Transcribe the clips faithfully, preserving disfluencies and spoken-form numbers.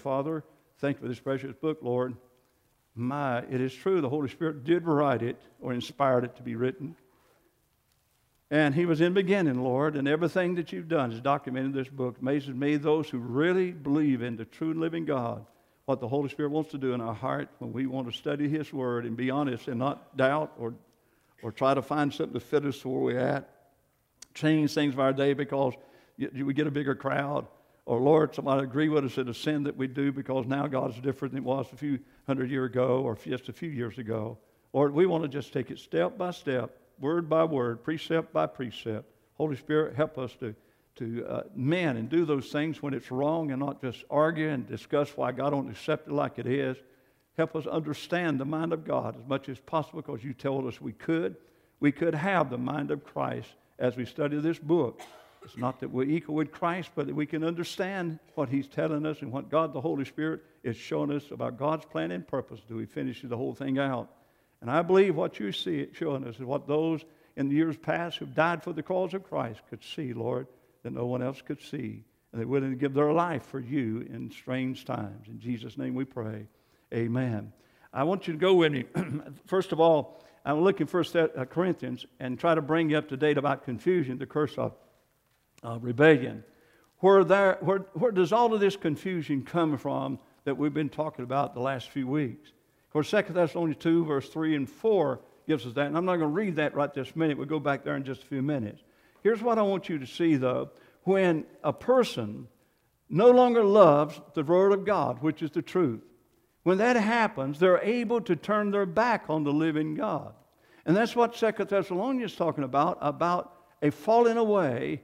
Father, thank you for this precious book, Lord. My, it is true, the Holy Spirit did write it or inspired it to be written. And He was in the beginning, Lord, and everything that you've done is documented in this book. It amazes me, those who really believe in the true and living God, what the Holy Spirit wants to do in our heart when we want to study His Word and be honest and not doubt or, or try to find something to fit us where we're at. Change things of our day because we get a bigger crowd. Or, Lord, somebody agree with us in a sin that we do because now God is different than it was a few hundred years ago or just a few years ago. Lord, we want to just take it step by step, word by word, precept by precept. Holy Spirit, help us to, to uh, mend and do those things when it's wrong and not just argue and discuss why God don't accept it like it is. Help us understand the mind of God as much as possible because you told us we could. We could have the mind of Christ as we study this book. It's not that we're equal with Christ, but that we can understand what He's telling us and what God the Holy Spirit is showing us about God's plan and purpose till He finishes the whole thing out. And I believe what you see it showing us is what those in the years past who've died for the cause of Christ could see, Lord, that no one else could see. And they're willing to give their life for you in strange times. In Jesus' name we pray. Amen. I want you to go with me. First of all, I'm looking First Corinthians and try to bring you up to date about confusion, the curse of Uh, rebellion. Where, there, where, where does all of this confusion come from that we've been talking about the last few weeks? Of course, Second Thessalonians two, verse three and four gives us that. And I'm not going to read that right this minute. We'll go back there in just a few minutes. Here's what I want you to see, though. When a person no longer loves the Word of God, which is the truth, when that happens, they're able to turn their back on the living God. And that's what Second Thessalonians is talking about, about a falling away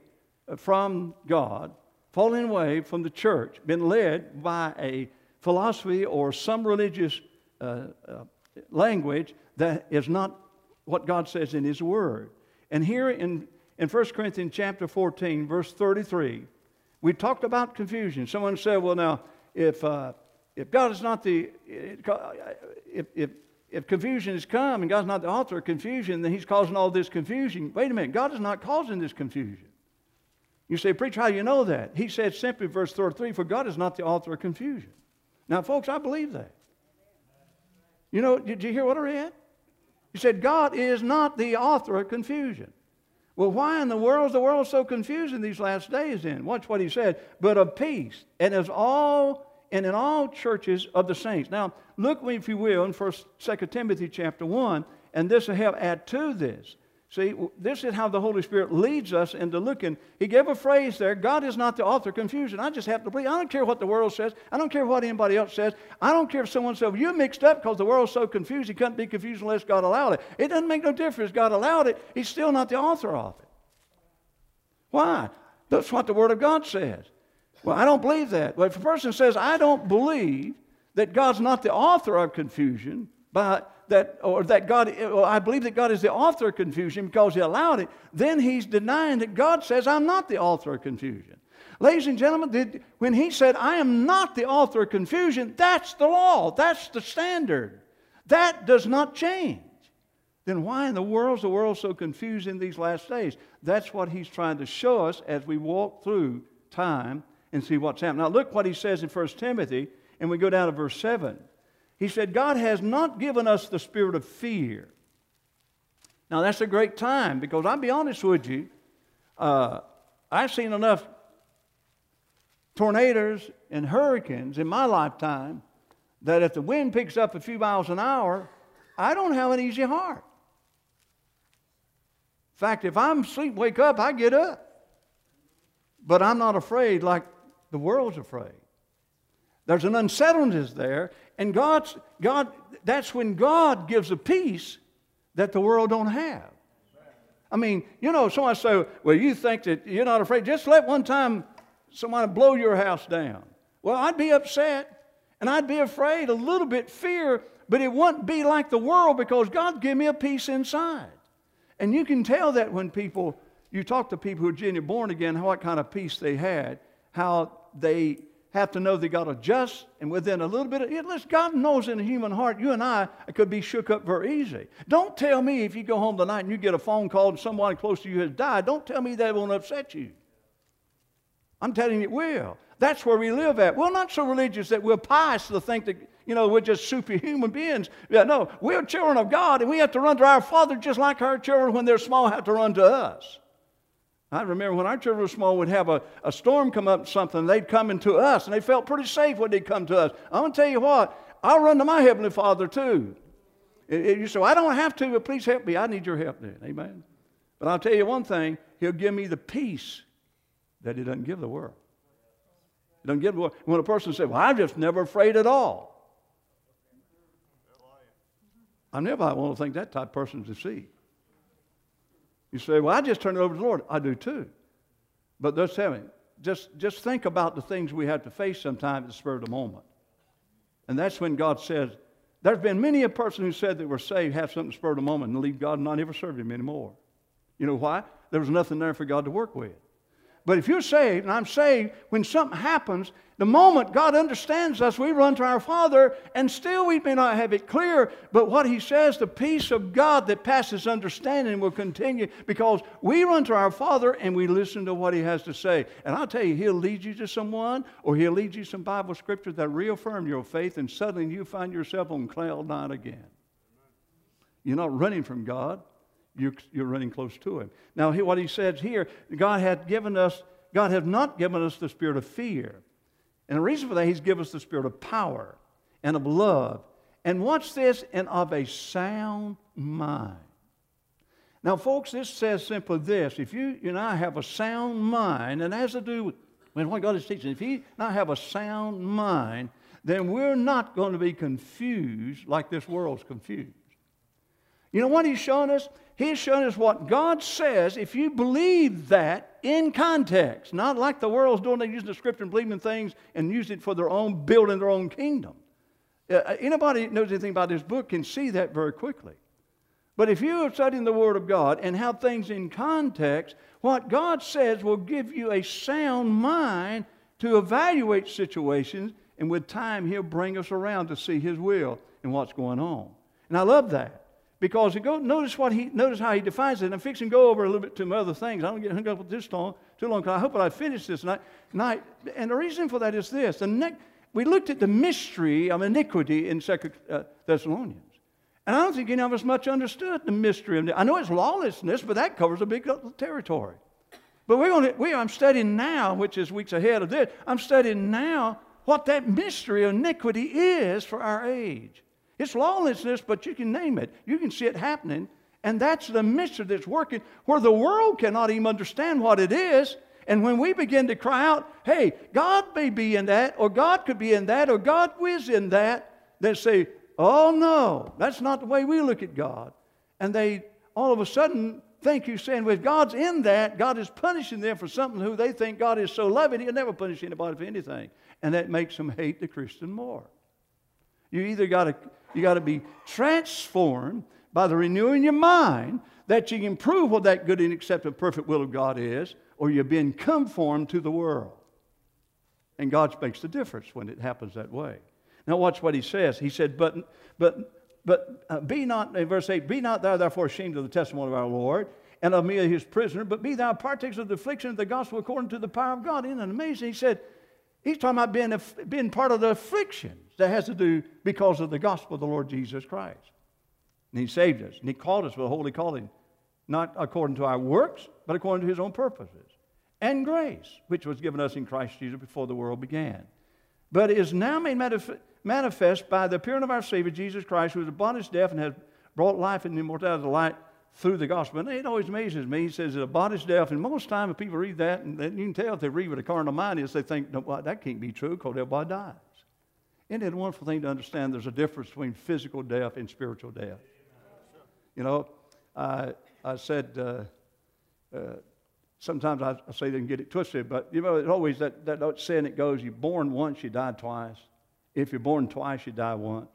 from God, falling away from the church, been led by a philosophy or some religious uh, uh, language that is not what God says in His Word. And here in, in First Corinthians chapter fourteen, verse thirty-three, we talked about confusion. Someone said, well, now, if uh, if God is not the, if, if, if confusion has come and God's not the author of confusion, then He's causing all this confusion. Wait a minute, God is not causing this confusion. You say, preacher, how do you know that? He said simply, verse thirty-three, for God is not the author of confusion. Now, folks, I believe that. You know, did you hear what I read? He said, God is not the author of confusion. Well, why in the world is the world so confused in these last days then? Watch what he said. But of peace, and as all and in all churches of the saints. Now, look, if you will, in First, Second Timothy chapter one, and this will help add to this. See, this is how the Holy Spirit leads us into looking. He gave a phrase there, God is not the author of confusion. I just have to believe. I don't care what the world says. I don't care what anybody else says. I don't care if someone says, well, you're mixed up because the world's so confused. He couldn't be confused unless God allowed it. It doesn't make no difference. God allowed it. He's still not the author of it. Why? That's what the Word of God says. Well, I don't believe that. But if a person says, I don't believe that God's not the author of confusion, but that, or that God, well, I believe that God is the author of confusion because He allowed it, then he's denying that God says, I'm not the author of confusion. Ladies and gentlemen, did, when He said, I am not the author of confusion, that's the law. That's the standard. That does not change. Then why in the world is the world so confused in these last days? That's what He's trying to show us as we walk through time and see what's happening. Now look what He says in First Timothy, and we go down to verse seven. He said, God has not given us the spirit of fear. Now, that's a great time because I'll be honest with you, uh, I've seen enough tornadoes and hurricanes in my lifetime that if the wind picks up a few miles an hour, I don't have an easy heart. In fact, if I'm asleep, wake up, I get up. But I'm not afraid like the world's afraid. There's an unsettledness there, and God's, God, that's when God gives a peace that the world don't have. I mean, you know, someone say, well, you think that you're not afraid. Just let one time somebody blow your house down. Well, I'd be upset, and I'd be afraid, a little bit fear, but it wouldn't be like the world because God gave me a peace inside. And you can tell that when people, you talk to people who are genuinely born again, what kind of peace they had, how they have to know they got to adjust, and within a little bit of, listen, God knows in the human heart, you and I could be shook up very easy. Don't tell me if you go home tonight and you get a phone call and someone close to you has died, don't tell me that won't upset you. I'm telling you it will. That's where we live at. We're not so religious that we're pious to think that, you know, we're just superhuman beings. Yeah, no, we're children of God, and we have to run to our Father just like our children, when they're small, have to run to us. I remember when our children were small, we'd have a, a storm come up, something, they'd come into us, and they felt pretty safe when they'd come to us. I'm going to tell you what, I'll run to my Heavenly Father too. It, it, you say, well, I don't have to, but please help me. I need your help then. Amen. But I'll tell you one thing, He'll give me the peace that He doesn't give the world. He doesn't give the world. When a person says, well, I'm just never afraid at all. I never want to think that type of person is deceived. You say, well, I just turn it over to the Lord. I do too. But let's tell me, just, just think about the things we have to face sometimes at the spur of the moment. And that's when God says, there's been many a person who said they were saved, have something at the spur of the moment, and leave God and not ever serve Him anymore. You know why? There was nothing there for God to work with. But if you're saved, and I'm saved, when something happens, the moment God understands us, we run to our Father, and still we may not have it clear, but what He says, the peace of God that passes understanding will continue, because we run to our Father and we listen to what He has to say. And I'll tell you, He'll lead you to someone, or He'll lead you some Bible scriptures that reaffirm your faith, and suddenly you find yourself on cloud nine again. You're not running from God. You're, you're running close to Him. Now, what He says here, God had given us, God has not given us the spirit of fear. And the reason for that, He's given us the spirit of power and of love. And watch this, and of a sound mind. Now, folks, this says simply this. If you, you and I have a sound mind, and it has to do with what God is teaching, if you and I have a sound mind, then we're not going to be confused like this world's confused. You know what He's showing us? He's showing us what God says. If you believe that in context, not like the world's doing, they're using the Scripture and believing things and using it for their own, building their own kingdom. Uh, anybody that knows anything about this book can see that very quickly. But if you are studying the Word of God and have things in context, what God says will give you a sound mind to evaluate situations, and with time He'll bring us around to see His will and what's going on. And I love that. Because you go, notice what he, notice how He defines it. I'm fixing to go over a little bit to some other things. I don't get hung up with this long, too long, because I hope that I finish this night. night. And the reason for that is this. The ne- we looked at the mystery of iniquity in Second uh, Thessalonians. And I don't think any of us much understood the mystery of it. I know it's lawlessness, but that covers a big territory. But we're going to, we, I'm studying now, which is weeks ahead of this, I'm studying now what that mystery of iniquity is for our age. It's lawlessness, but you can name it. You can see it happening. And that's the mystery that's working, where the world cannot even understand what it is. And when we begin to cry out, hey, God may be in that, or God could be in that, or God is in that, they say, oh no, that's not the way we look at God. And they all of a sudden think you're saying, well, if God's in that, God is punishing them for something who they think God is so loving, He'll never punish anybody for anything. And that makes them hate the Christian more. You either got to you got to be transformed by the renewing your mind, that you can prove what that good and acceptable perfect will of God is, or you're being conformed to the world. And God makes the difference when it happens that way. Now watch what He says. He said, but but but uh, be not, in verse eight, be not thou therefore ashamed of the testimony of our Lord, and of me His prisoner, but be thou partakers of the affliction of the gospel according to the power of God. Isn't that amazing? He said, He's talking about being, a, being part of the afflictions that has to do because of the gospel of the Lord Jesus Christ. And He saved us, and He called us with a holy calling, not according to our works, but according to His own purposes and grace, which was given us in Christ Jesus before the world began. But it is now made manif- manifest by the appearing of our Savior, Jesus Christ, who has abolished death and has brought life and immortality to light through the gospel. And it always amazes me. He says it abolished death. And most time when people read that, and you can tell if they read with a carnal mind, is they think, no, well, that can't be true because everybody dies. Isn't it a wonderful thing to understand there's a difference between physical death and spiritual death? You know, I, I said, uh, uh, sometimes I, I say they can get it twisted, but you know, it's always that, that saying it goes, you're born once, you die twice. If you're born twice, you die once.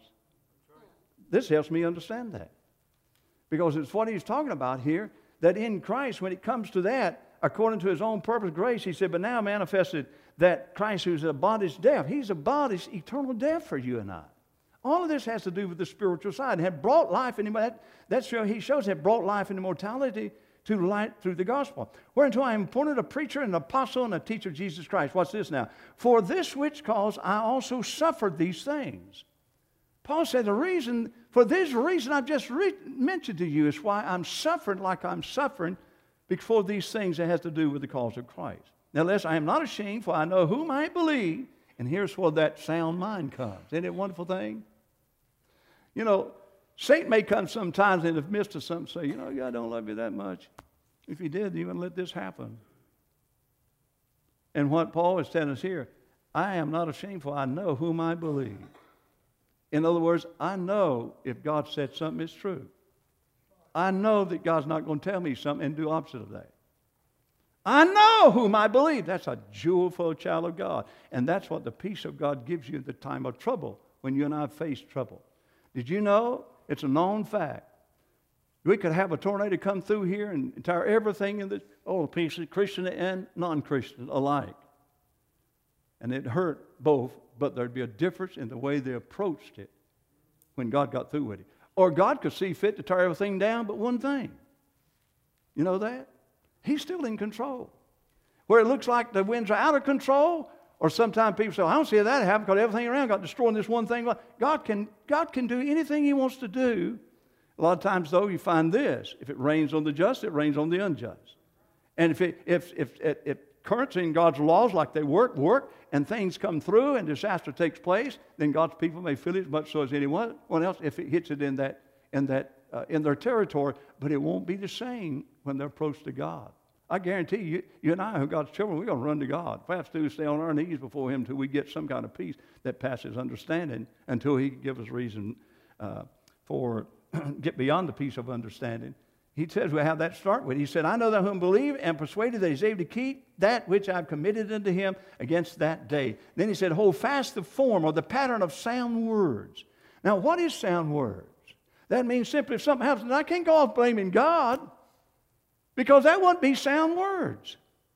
This helps me understand that. Because it's what He's talking about here, that in Christ, when it comes to that, according to His own purpose, grace, He said, but now manifested that Christ who's abolished death, He's abolished eternal death for you and I. All of this has to do with the spiritual side. And had brought life into that, that's He shows had brought life and immortality to light through the gospel. Whereunto I am appointed a preacher and an apostle and a teacher of Jesus Christ. What's this now? For this which cause I also suffered these things. Paul said the reason, for this reason I've just re- mentioned to you is why I'm suffering like I'm suffering before these things that has to do with the cause of Christ. Now listen, I am not ashamed, for I know whom I believe, and here's where that sound mind comes. Isn't it a wonderful thing? You know, Satan may come sometimes in the midst of something and say, you know, God don't love you that much. If he did, he wouldn't let this happen. And what Paul is telling us here, I am not ashamed, for I know whom I believe. In other words, I know if God said something, it's true. I know that God's not going to tell me something and do opposite of that. I know whom I believe. That's a jewel-full child of God. And that's what the peace of God gives you at the time of trouble, when you and I face trouble. Did you know? It's a known fact. We could have a tornado come through here and entire everything in the oh, piece of Christian and non-Christian alike. And it hurt both, but there'd be a difference in the way they approached it when God got through with it. Or God could see fit to tear everything down but one thing. You know that? He's still in control. Where it looks like the winds are out of control, or sometimes people say, I don't see that happen because everything around got destroyed in this one thing. God can, God can do anything he wants to do. A lot of times, though, you find this. If it rains on the just, it rains on the unjust. And if, it, if, if, if, if currency and God's laws, like they work, work, and things come through and disaster takes place, then God's people may feel it as much so as anyone else if it hits it in, that, in, that, uh, in their territory. But it won't be the same when they're approached to God. I guarantee you, you and I, who are God's children, we're going to run to God. If we have to do, stay on our knees before him until we get some kind of peace that passes understanding, until he can give us reason uh, for get beyond the peace of understanding. He says we have that start with. He said, I know that whom believe and persuaded that he's able to keep that which I've committed unto him against that day. Then he said, hold fast the form or the pattern of sound words. Now, what is sound words? That means simply if something happens, I can't go off blaming God, because that wouldn't be sound words.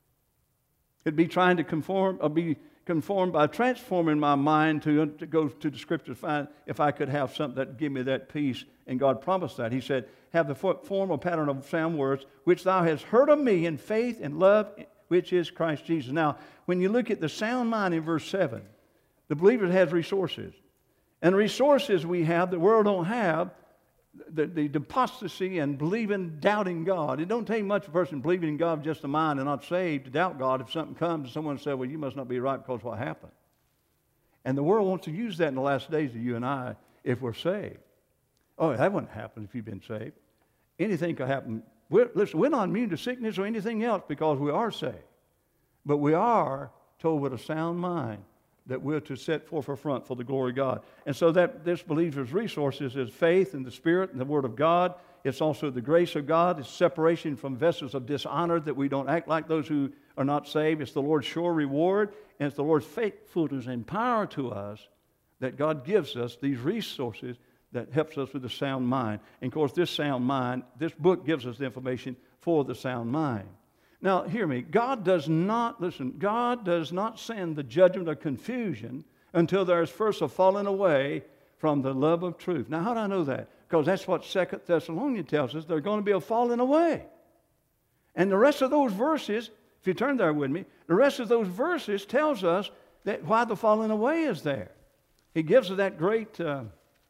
It'd be trying to conform or be conformed by transforming my mind to, to go to the Scriptures, find if I could have something that would give me that peace. And God promised that. He said, have the form or pattern of sound words, which thou hast heard of me in faith and love, which is Christ Jesus. Now, when you look at the sound mind in verse seven, the believer has resources. And the resources we have, the world don't have, the, the, the apostasy and believing, doubting God. It don't take much a person believing in God with just a mind and not saved to doubt God. If something comes and someone says, well, you must not be right because what happened. And the world wants to use that in the last days of you and I if we're saved. Oh, that wouldn't happen if you've been saved. Anything could happen. We're, listen, we're not immune to sickness or anything else because we are saved. But we are told with a sound mind that we're to set forth a front for the glory of God. And so that this believer's resources is faith in the Spirit and the Word of God. It's also the grace of God. It's separation from vessels of dishonor, that we don't act like those who are not saved. It's the Lord's sure reward, and it's the Lord's faithfulness and power to us that God gives us these resources that helps us with a sound mind. And of course, this sound mind, this book gives us the information for the sound mind. Now, hear me. God does not, listen, God does not send the judgment of confusion until there is first a falling away from the love of truth. Now, how do I know that? Because that's what Second Thessalonians tells us. There's going to be a falling away. And the rest of those verses, if you turn there with me, the rest of those verses tells us that why the falling away is there. He gives us that great uh,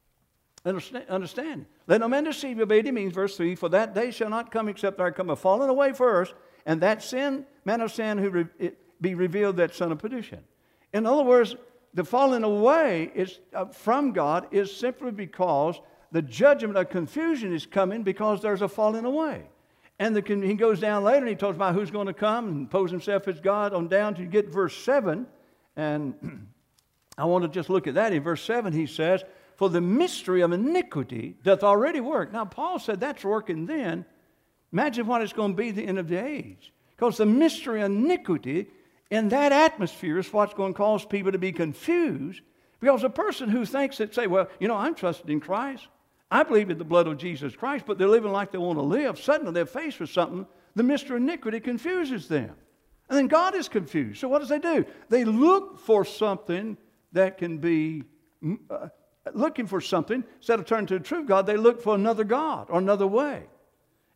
understanding. Let no man deceive you, but it means, verse three, for that day shall not come except there come a falling away first, and that sin, man of sin, who re- be revealed, that son of perdition. In other words, the falling away is uh, from God is simply because the judgment of confusion is coming because there's a falling away. And the, he goes down later and he talks about who's going to come and pose himself as God on down to get verse seven. And I want to just look at that. In verse seven he says, for the mystery of iniquity doth already work. Now Paul said that's working then. Imagine what it's going to be at the end of the age. Because the mystery of iniquity in that atmosphere is what's going to cause people to be confused. Because a person who thinks that, say, well, you know, I'm trusted in Christ. I believe in the blood of Jesus Christ, but they're living like they want to live. Suddenly they're faced with something. The mystery of iniquity confuses them. And then God is confused. So what does they do? They look for something that can be, uh, looking for something. Instead of turning to the true God, they look for another God or another way.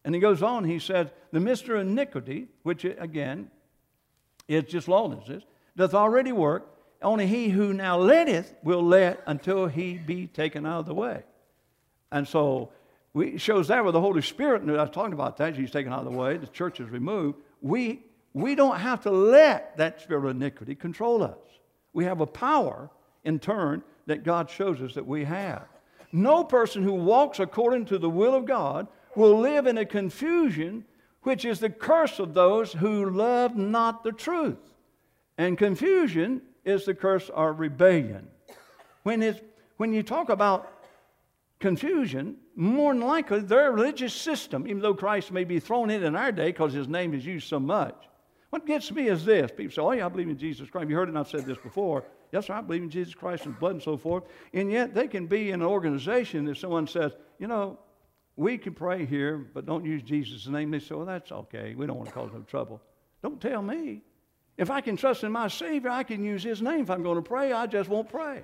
And he goes on, he says, the mystery of iniquity, which again is just lawlessness, doth already work. Only he who now letteth will let until he be taken out of the way. And so we, it shows that with the Holy Spirit, and I was talking about that, he's taken out of the way, the church is removed. We, we don't have to let that spirit of iniquity control us. We have a power, in turn, that God shows us that we have. No person who walks according to the will of God will live in a confusion, which is the curse of those who love not the truth. And confusion is the curse of rebellion. When, it's, when you talk about confusion, more than likely their religious system, even though Christ may be thrown in in our day because his name is used so much. What gets me is this. People say, oh yeah, I believe in Jesus Christ. You heard it, and I've said this before. Yes, sir, I believe in Jesus Christ and blood and so forth. And yet they can be in an organization that someone says, you know, we can pray here, but don't use Jesus' name. They say, well, that's okay. We don't want to cause them trouble. Don't tell me. If I can trust in my Savior, I can use his name. If I'm going to pray, I just won't pray.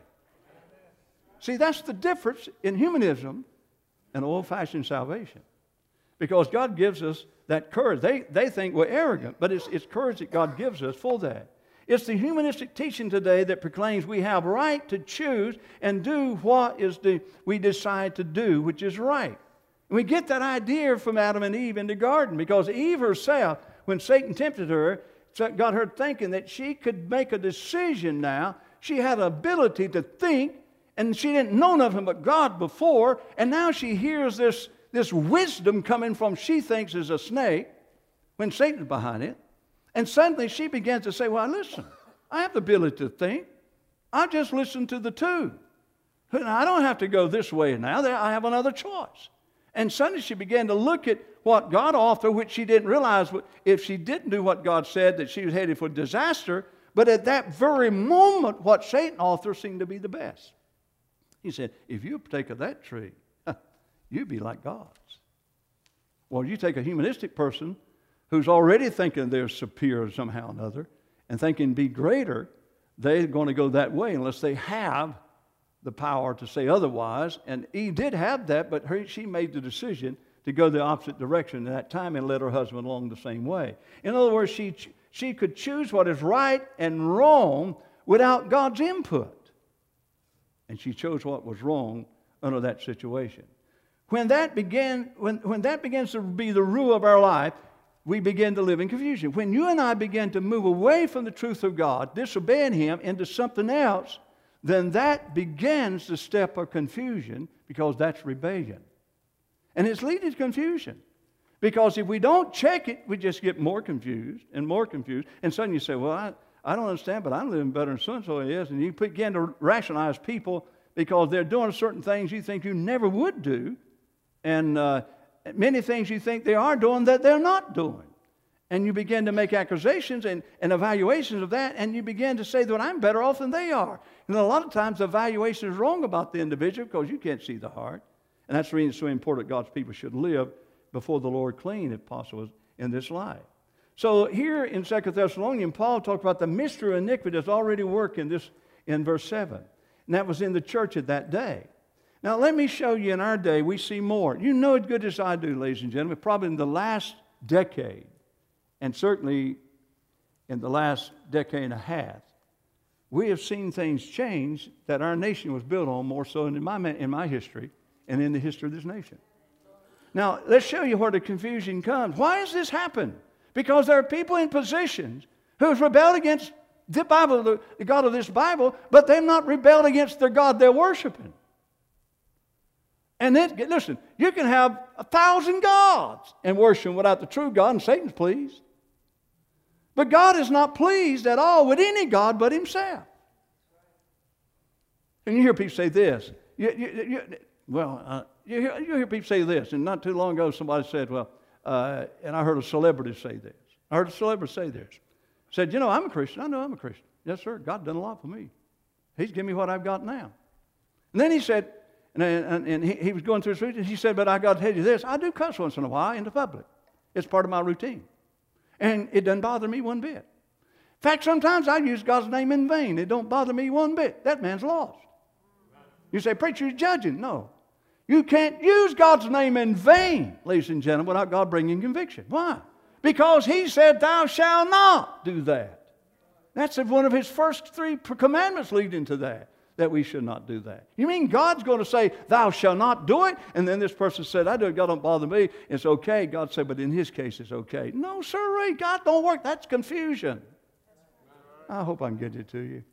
See, that's the difference in humanism and old-fashioned salvation. Because God gives us that courage. They, they think we're arrogant, but it's, it's courage that God gives us for that. It's the humanistic teaching today that proclaims we have right to choose and do what is the, we decide to do, which is right. And we get that idea from Adam and Eve in the garden, because Eve herself, when Satan tempted her, got her thinking that she could make a decision now. She had the ability to think, and she didn't know nothing but God before, and now she hears this, this wisdom coming from she thinks is a snake when Satan's behind it. And suddenly she begins to say, well, listen, I have the ability to think. I just listen to the two. I don't have to go this way now. I have another choice. And suddenly she began to look at what God offered, which she didn't realize if she didn't do what God said, that she was headed for disaster. But at that very moment, what Satan offered seemed to be the best. He said, if you partake of that tree, you'd be like gods. Well, you take a humanistic person who's already thinking they're superior somehow or another and thinking be greater, they're going to go that way unless they have the power to say otherwise. And Eve did have that, but her, she made the decision to go the opposite direction at that time and led her husband along the same way. In other words, she, she could choose what is right and wrong without God's input. And she chose what was wrong under that situation. When that began, when, when that begins to be the rule of our life, we begin to live in confusion. When you and I begin to move away from the truth of God, disobeying him, into something else, then that begins the step of confusion, because that's rebellion. And it's leading to confusion. Because if we don't check it, we just get more confused and more confused. And suddenly you say, well, I, I don't understand, but I'm living better than so-and-so is. And you begin to rationalize people because they're doing certain things you think you never would do. And uh, many things you think they are doing that they're not doing. And you begin to make accusations and, and evaluations of that, and you begin to say that I'm better off than they are. And a lot of times the evaluation is wrong about the individual because you can't see the heart. And that's the reason it's so important God's people should live before the Lord clean, if possible, in this life. So here in Second Thessalonians, Paul talked about the mystery of iniquity that's already working this in verse seven. And that was in the church at that day. Now let me show you in our day, we see more. You know as good as I do, ladies and gentlemen, probably in the last decade, and certainly in the last decade and a half, we have seen things change that our nation was built on more so in my, in my history and in the history of this nation. Now, let's show you where the confusion comes. Why has this happened? Because there are people in positions who have rebelled against the Bible, the, the God of this Bible, but they've not rebelled against the God they're worshiping. And then, listen, you can have a thousand gods and worship without the true God, and Satan's pleased. But God is not pleased at all with any God but himself. And you hear people say this. You, you, you, well, uh, you, hear, you hear people say this. And not too long ago somebody said, well, uh, and I heard a celebrity say this. I heard a celebrity say this. Said, you know, I'm a Christian. I know I'm a Christian. Yes, sir. God done a lot for me. He's given me what I've got now. And then he said, and, and, and he, he was going through his routine. He said, but I got to tell you this. I do cuss once in a while in the public. It's part of my routine. And it doesn't bother me one bit. In fact, sometimes I use God's name in vain. It don't bother me one bit. That man's lost. You say, preacher, you're judging. No. You can't use God's name in vain, ladies and gentlemen, without God bringing conviction. Why? Because He said, thou shalt not do that. That's one of His first three commandments leading to that, that we should not do that. You mean God's going to say, thou shalt not do it? And then this person said, I do it, God don't bother me. It's okay. God said, but in His case, it's okay. No, sir, God don't work. That's confusion. I hope I can get it to you.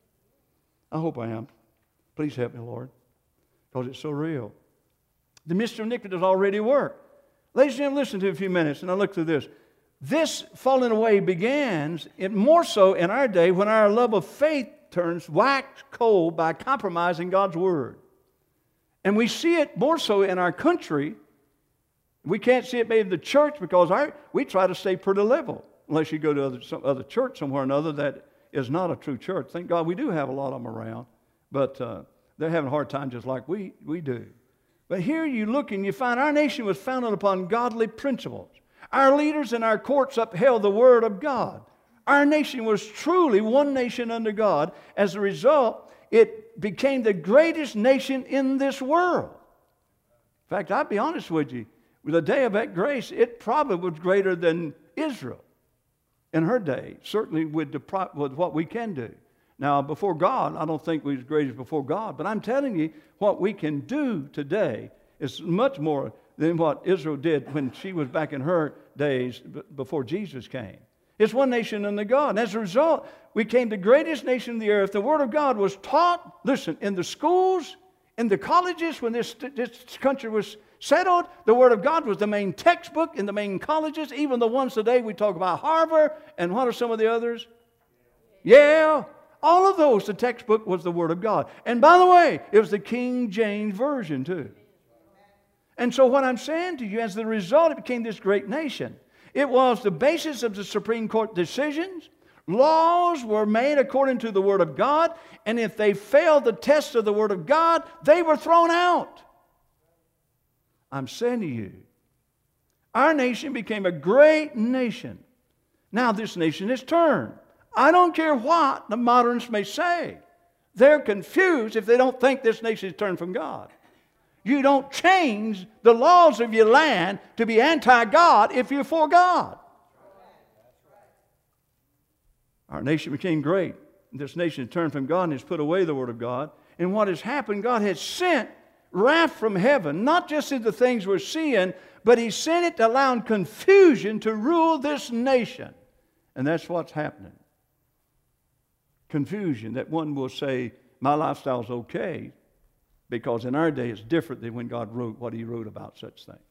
I hope I am. Please help me, Lord, because it's so real. The mystery of iniquity has already worked. Ladies and gentlemen, listen to it a few minutes, and I look through this. This falling away begins it more so in our day when our love of faith turns wax cold by compromising God's Word. And we see it more so in our country. We can't see it maybe in the church because our, we try to stay pretty level, unless you go to other, some other church somewhere or another that is not a true church. Thank God we do have a lot of them around, but uh, they're having a hard time just like we, we do. But here you look and you find our nation was founded upon godly principles. Our leaders and our courts upheld the Word of God. Our nation was truly one nation under God. As a result, it became the greatest nation in this world. In fact, I'll be honest with you, with the day of that grace, it probably was greater than Israel in her day, certainly with, the, with what we can do. Now, before God, I don't think we're as great as before God, but I'm telling you, what we can do today is much more than what Israel did when she was back in her days before Jesus came. It's one nation under God. And as a result, we became the greatest nation on the earth. The Word of God was taught, listen, in the schools, in the colleges, when this, this country was settled. The Word of God was the main textbook in the main colleges, even the ones today we talk about Harvard, and what are some of the others? Yale. All of those, the textbook was the Word of God. And by the way, it was the King James Version too. And so what I'm saying to you, as the result, it became this great nation. It was the basis of the Supreme Court decisions. Laws were made according to the Word of God, and if they failed the test of the Word of God, they were thrown out. I'm saying to you, our nation became a great nation. Now this nation is turned. I don't care what the moderns may say. They're confused if they don't think this nation is turned from God. You don't change the laws of your land to be anti-God if you're for God. Our nation became great. This nation turned from God and has put away the Word of God. And what has happened, God has sent wrath from heaven, not just in the things we're seeing, but He sent it to allow confusion to rule this nation. And that's what's happening. Confusion, that one will say, my lifestyle's okay, because in our day it's different than when God wrote what He wrote about such things.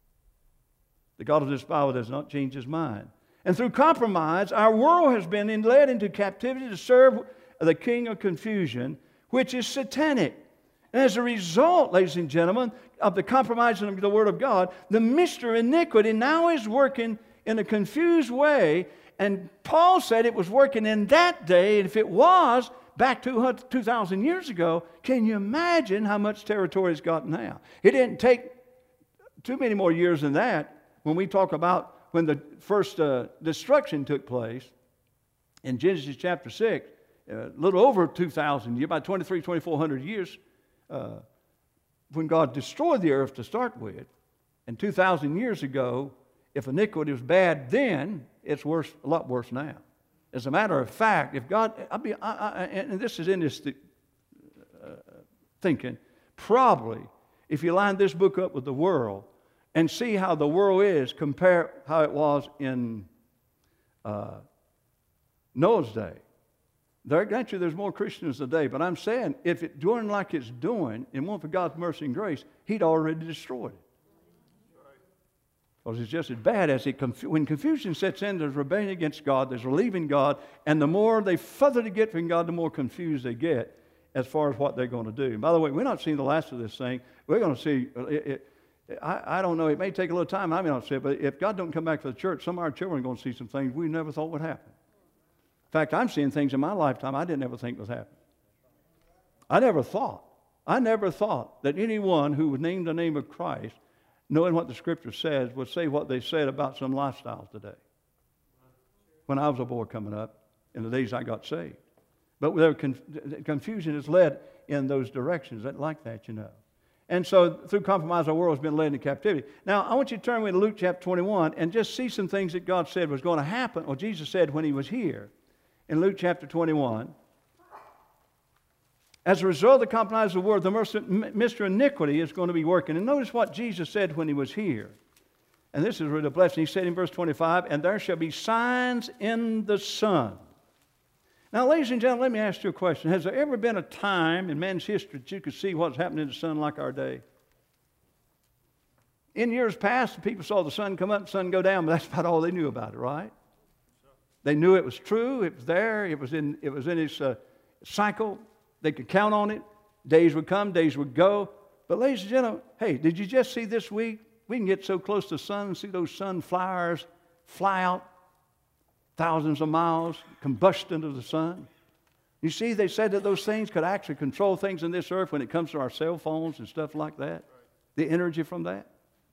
The God of this Bible does not change His mind. And through compromise, our world has been led into captivity to serve the king of confusion, which is satanic. And as a result, ladies and gentlemen, of the compromising of the Word of God, the mystery of iniquity now is working in a confused way. And Paul said it was working in that day, and if it was back two thousand years ago, can you imagine how much territory it's got now? It didn't take too many more years than that when we talk about when the first uh, destruction took place in Genesis chapter six, a little over two thousand years, about twenty-three, twenty-four hundred years, uh, when God destroyed the earth to start with. And two thousand years ago, if iniquity was bad then, it's worse, a lot worse now. As a matter of fact, if God, I mean, I, I, and this is in this th- uh, thinking, probably if you line this book up with the world and see how the world is, compare how it was in uh, Noah's day. There, actually, there's more Christians today, but I'm saying if it's doing like it's doing, and one for God's mercy and grace, He'd already destroyed it. Because it's just as bad as it, when confusion sets in, there's rebellion against God, there's leaving God, and the more they further to get from God, the more confused they get as far as what they're going to do. And by the way, we're not seeing the last of this thing. We're going to see, it, it, I, I don't know, it may take a little time, I may not see it, but if God don't come back for the church, some of our children are going to see some things we never thought would happen. In fact, I'm seeing things in my lifetime I didn't ever think would happen. I never thought, I never thought that anyone who would name the name of Christ, knowing what the Scripture says, would say what they said about some lifestyles today. When I was a boy coming up, in the days I got saved. But there, confusion is led in those directions, like that, you know. And so through compromise, our world has been led into captivity. Now, I want you to turn with Luke chapter twenty-one and just see some things that God said was going to happen, or Jesus said when he was here. In Luke chapter twenty-one, as a result of the compromise of the world, the mystery of iniquity is going to be working. And notice what Jesus said when he was here. And this is really a blessing. He said in verse twenty-five, and there shall be signs in the sun. Now, ladies and gentlemen, let me ask you a question. Has there ever been a time in man's history that you could see what's happening in the sun like our day? In years past, people saw the sun come up and the sun go down, but that's about all they knew about it, right? They knew it was true. It was there. It was in, it was in its uh, cycle. They could count on it. Days would come, days would go. But ladies and gentlemen, hey, did you just see this week? We can get so close to the sun and see those sun flyers fly out thousands of miles, combust into the sun. You see, they said that those things could actually control things in this earth when it comes to our cell phones and stuff like that. The energy from that.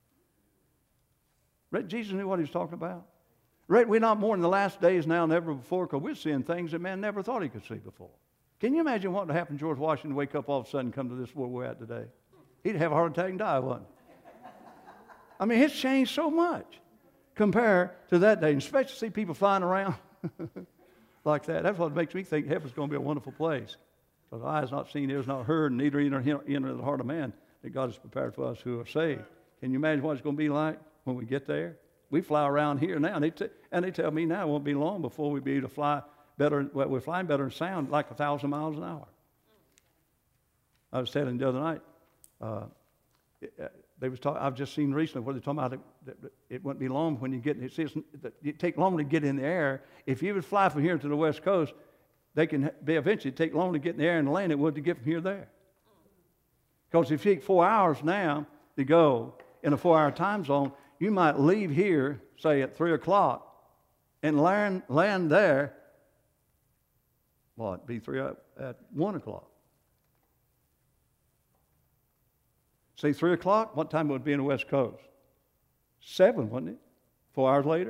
Right? Jesus knew what he was talking about. Right? We're not more in the last days now than ever before because we're seeing things that man never thought he could see before. Can you imagine what would happen to George Washington wake up all of a sudden and come to this where we're at today? He'd have a heart attack and die, wouldn't he? I mean, it's changed so much compared to that day, and especially see people flying around like that. That's what makes me think heaven's going to be a wonderful place. Because eye has not seen, ears not heard, and neither enter the heart of man that God has prepared for us who are saved. Can you imagine what it's going to be like when we get there? We fly around here now, and they, t- and they tell me now it won't be long before we'll be able to fly better. Well, we're flying better in sound, like a thousand miles an hour. I was telling the other night, uh, they was talking. I've just seen recently where they're talking about it, that it wouldn't be long when you get. It says it take longer to get in the air. If you would fly from here to the West Coast, they can be eventually take longer to get in the air and land it would to get from here to there. Because if you take four hours now to go in a four-hour time zone, you might leave here, say at three o'clock, and land land there. Well, it'd be three at one o'clock. Say three o'clock, what time would it be in the West Coast? Seven, wouldn't it? Four hours later?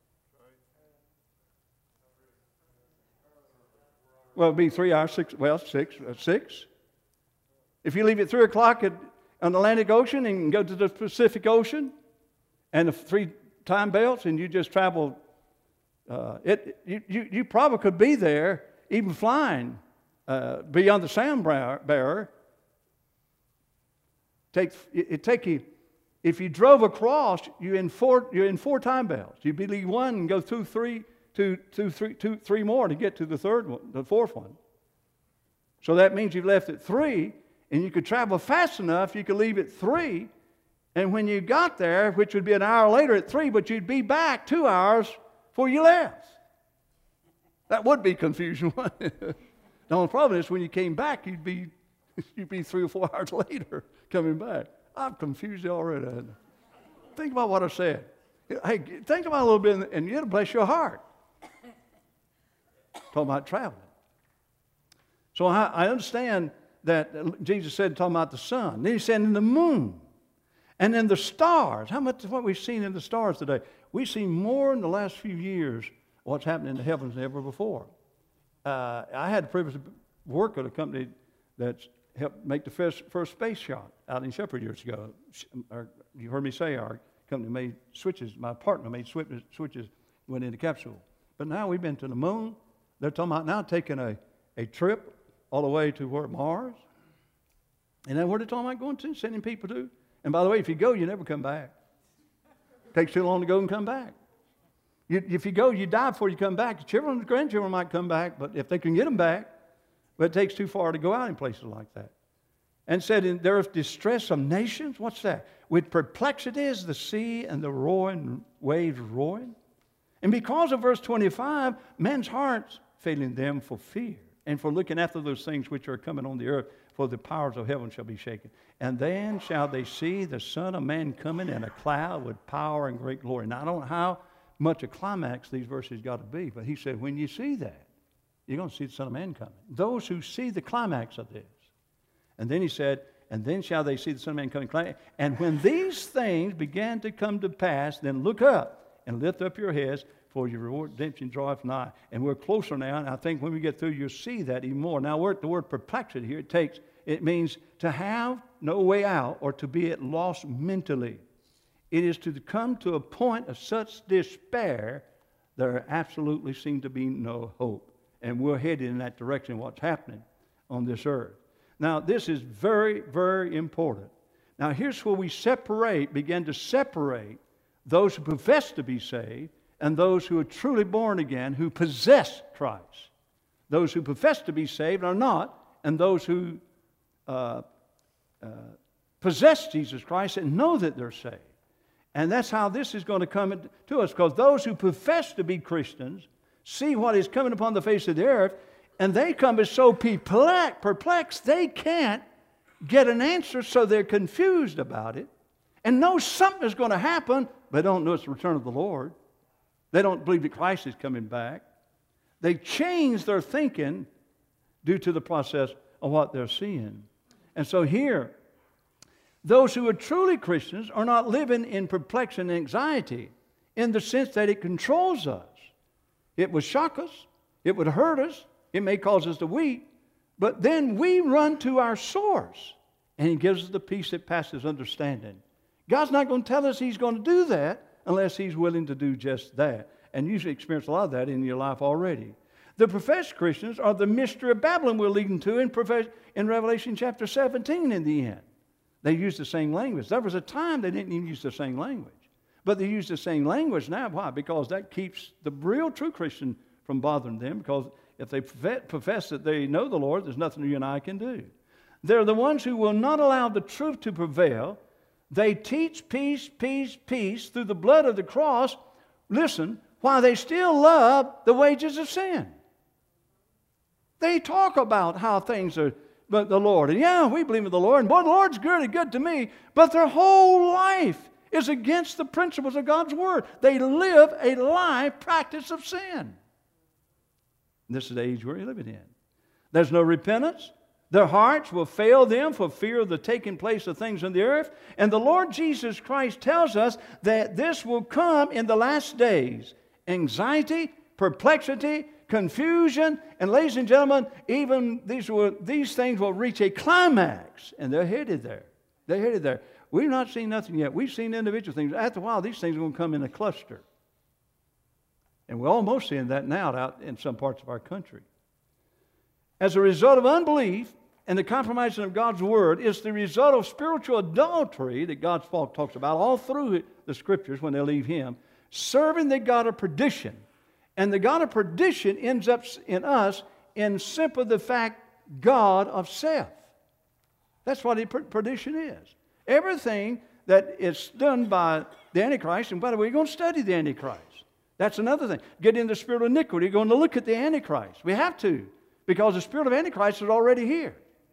Well, it'd be three hours, six, well, six, uh, six. If you leave at three o'clock at, on the Atlantic Ocean and go to the Pacific Ocean and the three time belts and you just travel, uh, it, you, you, you probably could be there, even flying uh, beyond the sound barrier. Take, it take you, if you drove across, you're in four, you're in four time belts. You leave one and go through three, two, two, three, two, three more to get to the third one, the fourth one. So that means you've left at three, and you could travel fast enough, you could leave at three, and when you got there, which would be an hour later at three, but you'd be back two hours before you left. That would be confusion, wouldn't it? The only problem is when you came back, you'd be You'd be three or four hours later coming back. I'm confused already. Think about what I said. Hey, think about it a little bit, and it'll bless your heart. Talking about traveling. So I, I understand that Jesus said, talking about the sun. Then he said, in the moon. And then the stars. How much of what we've seen in the stars today? We've seen more in the last few years what's happening in the heavens than ever before. Uh, I had the privilege of working at a company that's helped make the first, first space shot out in Shepherd years ago. Our, you heard me say our company made switches. My partner made switches, switches went into capsule. But now we've been to the moon. They're talking about now taking a, a trip all the way to where Mars. And then where they're talking about going to, sending people to. And by the way, if you go, you never come back. It takes too long to go and come back. You, if you go, you die before you come back. The children and grandchildren might come back, but if they can get them back, but it takes too far to go out in places like that. And said, in there is distress of nations. What's that? With perplexities, the sea and the roaring waves roaring. And because of verse twenty-five, men's hearts failing them for fear and for looking after those things which are coming on the earth, for the powers of heaven shall be shaken. And then shall they see the Son of Man coming in a cloud with power and great glory. Now, I don't know how much a climax these verses got to be, but he said, when you see that, you're going to see the Son of Man coming. Those who see the climax of this. And then he said, and then shall they see the Son of Man coming. And when these things began to come to pass, then look up and lift up your heads, for your reward redemption draweth nigh. And we're closer now, and I think when we get through, you'll see that even more. Now, we're at the word perplexity here. It takes, it means to have no way out or to be at loss mentally. It is to come to a point of such despair there absolutely seems to be no hope. And we're headed in that direction, what's happening on this earth. Now, this is very, very important. Now, here's where we separate, begin to separate those who profess to be saved and those who are truly born again, who possess Christ. Those who profess to be saved are not, and those who uh, uh, possess Jesus Christ and know that they're saved. And that's how this is going to come to us, because those who profess to be Christians see what is coming upon the face of the earth, and they come as so perplexed they can't get an answer, so they're confused about it and know something is going to happen, but don't know it's the return of the Lord. They don't believe that Christ is coming back. They change their thinking due to the process of what they're seeing. And so here, those who are truly Christians are not living in perplexity and anxiety in the sense that it controls us. It would shock us. It would hurt us. It may cause us to weep. But then we run to our source, and He gives us the peace that passes understanding. God's not going to tell us He's going to do that unless He's willing to do just that. And you should experience a lot of that in your life already. The professed Christians are the mystery of Babylon we're leading to in, in Revelation chapter seventeen in the end. They use the same language. There was a time they didn't even use the same language. But they use the same language now. Why? Because that keeps the real true Christian from bothering them. Because if they profess that they know the Lord, there's nothing you and I can do. They're the ones who will not allow the truth to prevail. They teach peace, peace, peace through the blood of the cross. Listen, while they still love the wages of sin. They talk about how things are but the Lord. And yeah, we believe in the Lord. And boy, the Lord's good and good to me. But their whole life is against the principles of God's Word. They live a life practice of sin. And this is the age we're living in. There's no repentance. Their hearts will fail them for fear of the taking place of things in the earth. And the Lord Jesus Christ tells us that this will come in the last days. Anxiety, perplexity, confusion, and ladies and gentlemen, even these, will, these things will reach a climax, and they're headed there. They're headed there. We've not seen nothing yet. We've seen individual things. After a while, these things are going to come in a cluster. And we're almost seeing that now out in some parts of our country. As a result of unbelief and the compromising of God's Word, it's the result of spiritual adultery that God's fault talks about all through the Scriptures when they leave Him, serving the God of perdition. And the God of perdition ends up in us in simply the fact God of self. That's what perdition is. Everything that is done by the Antichrist, and by the way, we're going to study the Antichrist. That's another thing. Get in the spirit of iniquity. You're going to look at the Antichrist. We have to, because the spirit of Antichrist is already here.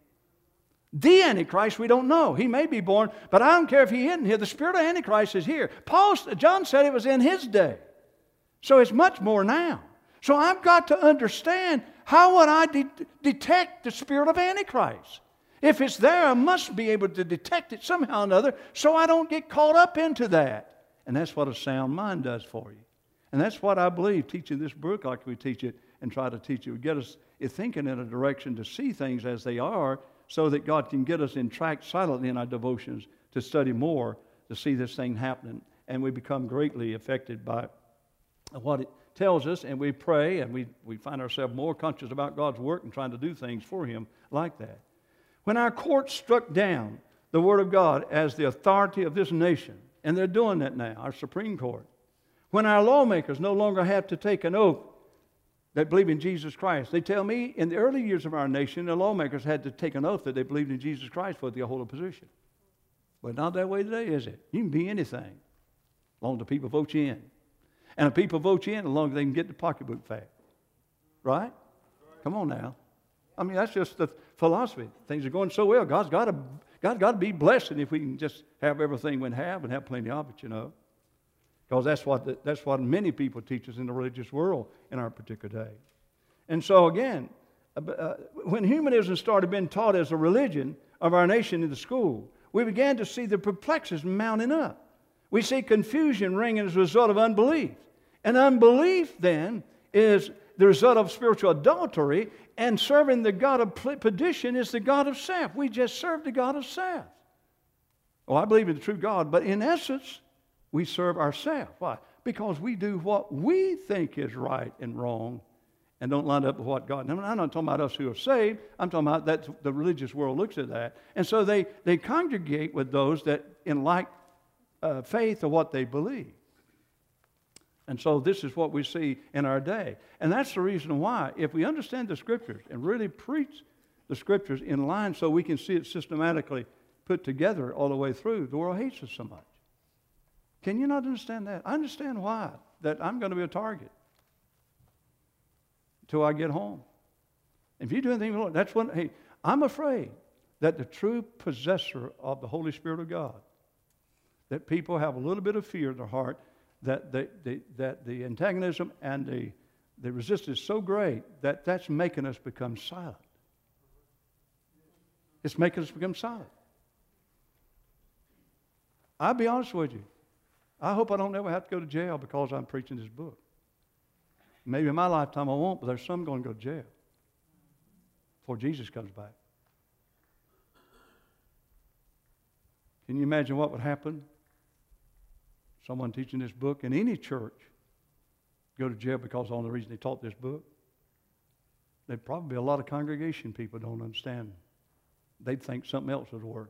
The Antichrist, we don't know. He may be born, but I don't care if he isn't here. The spirit of Antichrist is here. Paul, John said it was in his day. So it's much more now. So I've got to understand, how would I de- detect the spirit of Antichrist? If it's there, I must be able to detect it somehow or another so I don't get caught up into that. And that's what a sound mind does for you. And that's what I believe teaching this book like we teach it and try to teach it would get us thinking in a direction to see things as they are, so that God can get us in track silently in our devotions to study more, to see this thing happening. And we become greatly affected by what it tells us, and we pray, and we, we find ourselves more conscious about God's work and trying to do things for Him like that. When our courts struck down the Word of God as the authority of this nation, and they're doing that now, our Supreme Court. When our lawmakers no longer have to take an oath that believe in Jesus Christ. They tell me in the early years of our nation, the lawmakers had to take an oath that they believed in Jesus Christ for the hold a position. But not that way today, is it? You can be anything as long as the people vote you in. And if people vote you in, as long as they can get the pocketbook fact. Right? Come on now. I mean, that's just the philosophy. Things are going so well. God's got to, God's got to be blessing if we can just have everything we have and have plenty of it, you know. Because that's what, the, that's what many people teach us in the religious world in our particular day. And so again, uh, when humanism started being taught as a religion of our nation in the school, we began to see the perplexities mounting up. We see confusion ringing as a result of unbelief. And unbelief then is the result of spiritual adultery, and serving the God of perdition is the God of self. We just serve the God of self. Oh, I believe in the true God, but in essence, we serve ourselves. Why? Because we do what we think is right and wrong and don't line up with what God... Now, I'm not talking about us who are saved. I'm talking about that the religious world looks at that. And so they, they congregate with those that in like uh, faith of what they believe. And so this is what we see in our day. And that's the reason why, if we understand the Scriptures and really preach the Scriptures in line so we can see it systematically put together all the way through, the world hates us so much. Can you not understand that? I understand why, that I'm going to be a target until I get home. If you do anything wrong, that's when, hey, I'm afraid that the true possessor of the Holy Spirit of God, that people have a little bit of fear in their heart, that the, the, that the antagonism and the, the resistance is so great that that's making us become silent. It's making us become silent. I'll be honest with you. I hope I don't ever have to go to jail because I'm preaching this book. Maybe in my lifetime I won't, but there's some going to go to jail before Jesus comes back. Can you imagine what would happen? Someone teaching this book in any church go to jail because of the only reason they taught this book. There'd probably be a lot of congregation people don't understand. They'd think something else was worse.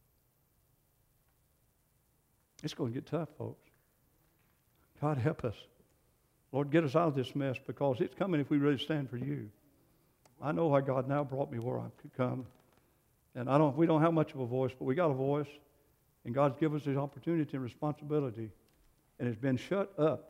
It's going to get tough, folks. God help us. Lord, get us out of this mess because it's coming if we really stand for you. I know why God now brought me where I could come. And I don't, we don't have much of a voice, but we got a voice. And God's given us this opportunity and responsibility. And it's been shut up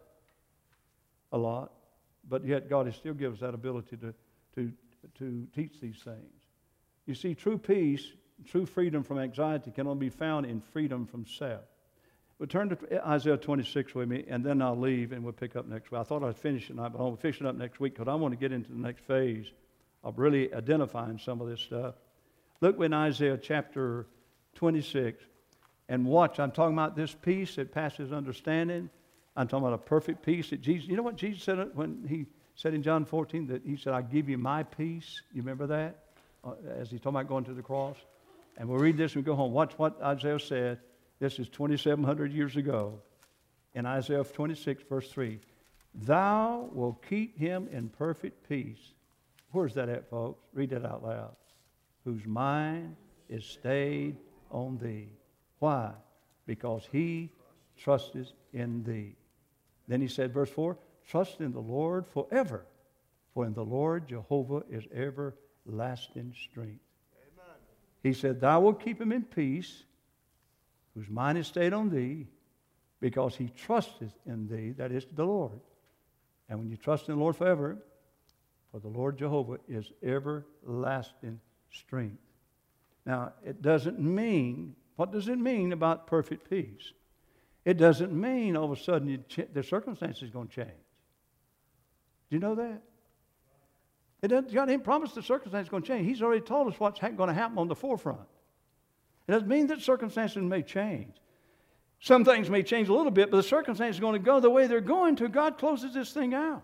a lot, but yet God has still given us that ability to, to, to teach these things. You see, true peace, true freedom from anxiety can only be found in freedom from self. We'll turn to Isaiah twenty-six with me, and then I'll leave, and we'll pick up next week. I thought I'd finish tonight, but I'll finish it up next week because I want to get into the next phase of really identifying some of this stuff. Look in Isaiah chapter twenty-six, and watch. I'm talking about this peace that passes understanding. I'm talking about a perfect peace that Jesus... You know what Jesus said when he said in John fourteen that he said, I give you my peace? You remember that? Uh, as he's talking about going to the cross. And we'll read this and we go home. Watch what Isaiah said. This is twenty-seven hundred years ago. In Isaiah twenty-six, verse three. Thou wilt keep him in perfect peace. Where's that at, folks? Read that out loud. Whose mind is stayed on thee. Why? Because he trusteth in thee. Then he said, verse four, trust in the Lord forever, for in the Lord Jehovah is everlasting strength. Amen. He said, thou wilt keep him in peace, whose mind is stayed on thee, because he trusteth in thee, that is the Lord. And when you trust in the Lord forever, for the Lord Jehovah is everlasting strength. Now, it doesn't mean, what does it mean about perfect peace? It doesn't mean all of a sudden you ch- the circumstances are going to change. Do you know that? It doesn't, God ain't promised the circumstances are going to change. He's already told us what's ha- going to happen on the forefront. It doesn't mean that circumstances may change. Some things may change a little bit, but the circumstances are going to go the way they're going to. God closes this thing out.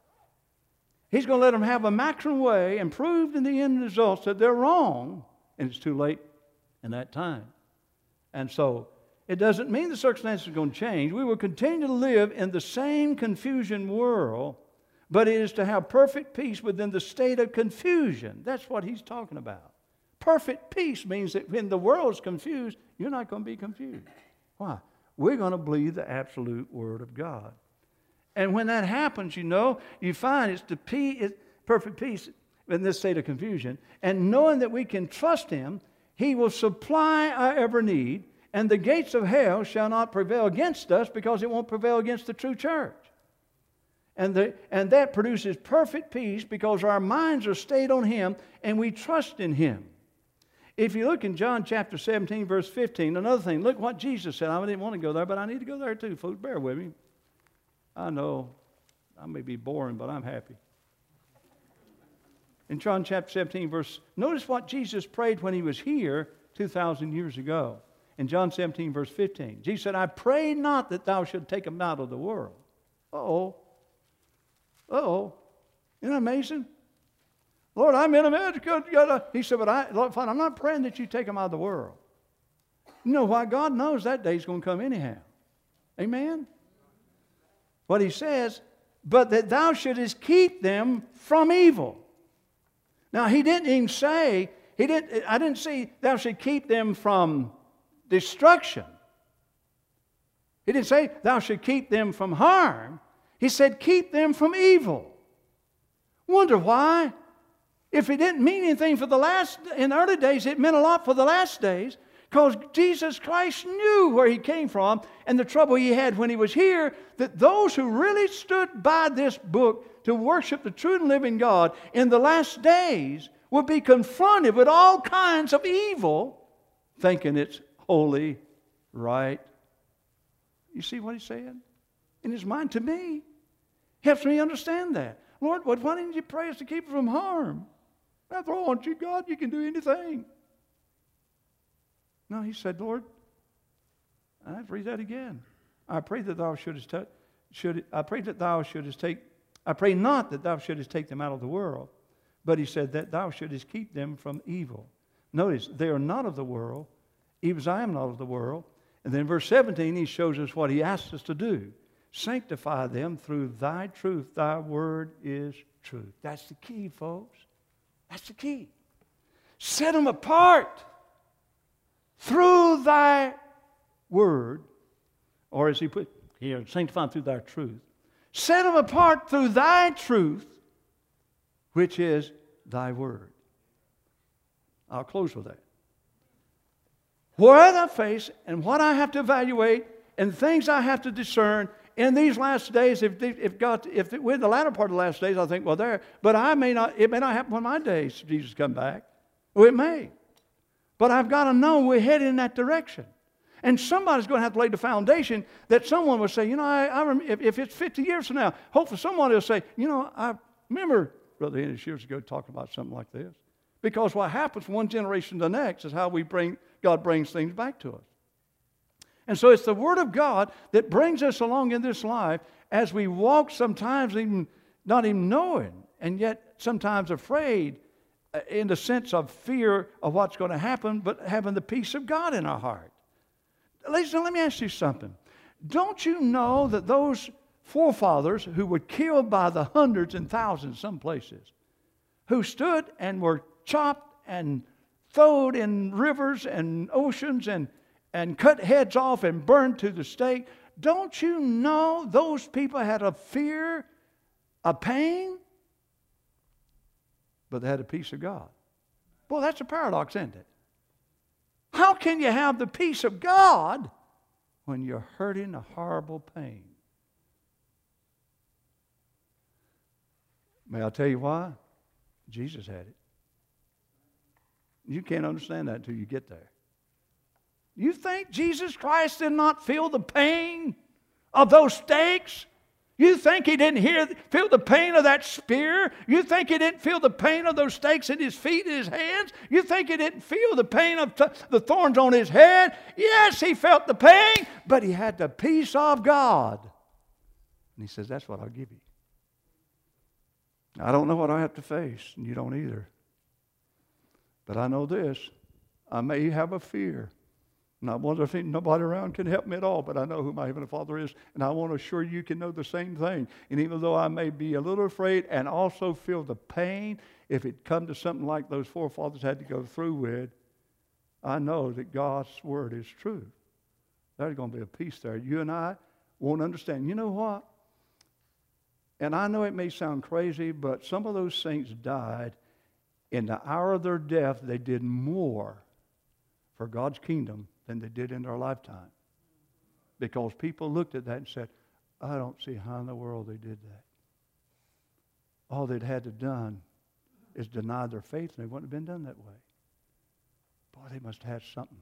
He's going to let them have a maximum way and prove in the end results that they're wrong, and it's too late in that time. And so it doesn't mean the circumstances are going to change. We will continue to live in the same confusion world, but it is to have perfect peace within the state of confusion. That's what he's talking about. Perfect peace means that when the world's confused, you're not going to be confused. Why? We're going to believe the absolute Word of God. And when that happens, you know, you find it's the peace, it's perfect peace in this state of confusion. And knowing that we can trust Him, He will supply our every need, and the gates of hell shall not prevail against us because it won't prevail against the true church. And, the, and that produces perfect peace because our minds are stayed on Him and we trust in Him. If you look in John chapter seventeen, verse fifteen, another thing, look what Jesus said. I didn't want to go there, but I need to go there too, folks. Bear with me. I know I may be boring, but I'm happy. In John chapter seventeen, verse, notice what Jesus prayed when He was here two thousand years ago. In John seventeen, verse fifteen, Jesus said, I pray not that thou should take them out of the world. Uh-oh. Uh-oh. Isn't that amazing? Lord, I'm in America. He said, but I, Lord, fine, I'm not praying that you take them out of the world. You know why? God knows that day's going to come anyhow. Amen? What he says, but that thou shouldest keep them from evil. Now, he didn't even say, he didn't, I didn't say thou should keep them from destruction. He didn't say thou should keep them from harm. He said keep them from evil. Wonder why? If it didn't mean anything for the last, in the early days, it meant a lot for the last days, because Jesus Christ knew where he came from and the trouble he had when he was here, that those who really stood by this book to worship the true and living God in the last days would be confronted with all kinds of evil, thinking it's holy, right. You see what he's saying? In his mind, to me, helps me understand that. Lord, why didn't you pray us to keep from harm? After all, aren't you God? You can do anything. No, he said, Lord, I have to read that again. I pray that thou shouldest take, should I pray that thou shouldest take, I pray not that thou shouldest take them out of the world, but he said that thou shouldest keep them from evil. Notice, they are not of the world, even as I am not of the world. And then in verse seventeen, he shows us what he asks us to do. Sanctify them through thy truth. Thy word is truth. That's the key, folks. That's the key. Set them apart through thy word, or as he put here, sanctify them through thy truth. Set them apart through thy truth, which is thy word. I'll close with that. Where I face and what I have to evaluate and things I have to discern in these last days, if if God, if we're in the latter part of the last days, I think, well, there. But I may not. It may not happen when my days Jesus come back. Well, it may. But I've got to know we're headed in that direction. And somebody's going to have to lay the foundation that someone will say, you know, I, I rem- if, if it's fifty years from now, hopefully someone will say, you know, I remember Brother Henry years ago talking about something like this. Because what happens from one generation to the next is how we bring God brings things back to us. And so it's the Word of God that brings us along in this life as we walk, sometimes even not even knowing, and yet sometimes afraid in the sense of fear of what's going to happen, but having the peace of God in our heart. Ladies and gentlemen, let me ask you something. Don't you know that those forefathers who were killed by the hundreds and thousands some places, who stood and were chopped and thrown in rivers and oceans and and cut heads off and burned to the stake. Don't you know those people had a fear, a pain, but they had a peace of God? Well, that's a paradox, isn't it? How can you have the peace of God when you're hurting a horrible pain? May I tell you why? Jesus had it. You can't understand that until you get there. You think Jesus Christ did not feel the pain of those stakes? You think he didn't hear, feel the pain of that spear? You think he didn't feel the pain of those stakes in his feet and his hands? You think he didn't feel the pain of t- the thorns on his head? Yes, he felt the pain, but he had the peace of God. And he says, that's what I'll give you. I don't know what I have to face, and you don't either. But I know this. I may have a fear. And I wonder if nobody around can help me at all, but I know who my Heavenly Father is, and I want to assure you can know the same thing. And even though I may be a little afraid and also feel the pain, if it come to something like those forefathers had to go through with, I know that God's Word is true. There's going to be a peace there. You and I won't understand. You know what? And I know it may sound crazy, but some of those saints died in the hour of their death. They did more for God's kingdom than they did in their lifetime. Because people looked at that and said, I don't see how in the world they did that. All they'd had to done is deny their faith, and they wouldn't have been done that way. Boy, they must have had something.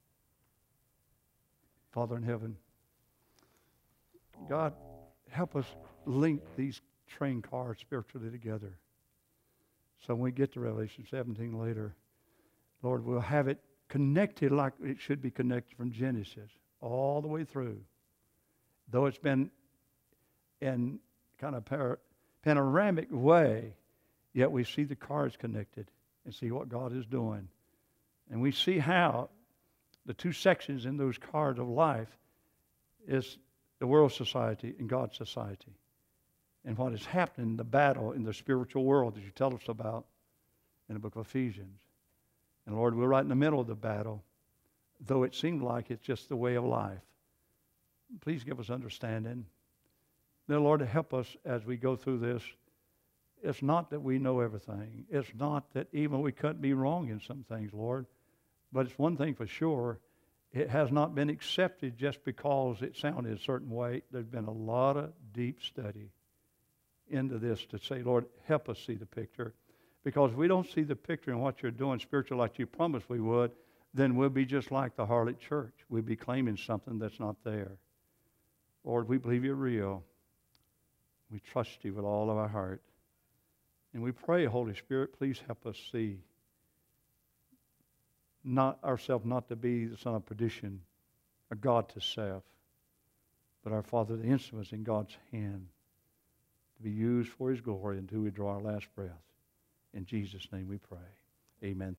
Father in heaven, God, help us link these train cars spiritually together. So when we get to Revelation seventeen later, Lord, we'll have it connected like it should be connected from Genesis all the way through. Though it's been in kind of par- panoramic way, yet we see the cards connected and see what God is doing. And we see how the two sections in those cards of life is the world society and God's society. And what is happening, the battle in the spiritual world that you tell us about in the book of Ephesians. And Lord, we're right in the middle of the battle, though it seemed like it's just the way of life. Please give us understanding. Then, Lord, help us as we go through this. It's not that we know everything. It's not that even we couldn't be wrong in some things, Lord. But it's one thing for sure. It has not been accepted just because it sounded a certain way. There's been a lot of deep study into this to say, Lord, help us see the picture. Because if we don't see the picture in what you're doing spiritual like you promised we would, then we'll be just like the harlot church. We'll be claiming something that's not there. Lord, we believe you're real. We trust you with all of our heart. And we pray, Holy Spirit, please help us see not ourselves not to be the son of perdition, a God to self, but our Father, the instruments in God's hand to be used for his glory until we draw our last breath. In Jesus' name we pray. Amen.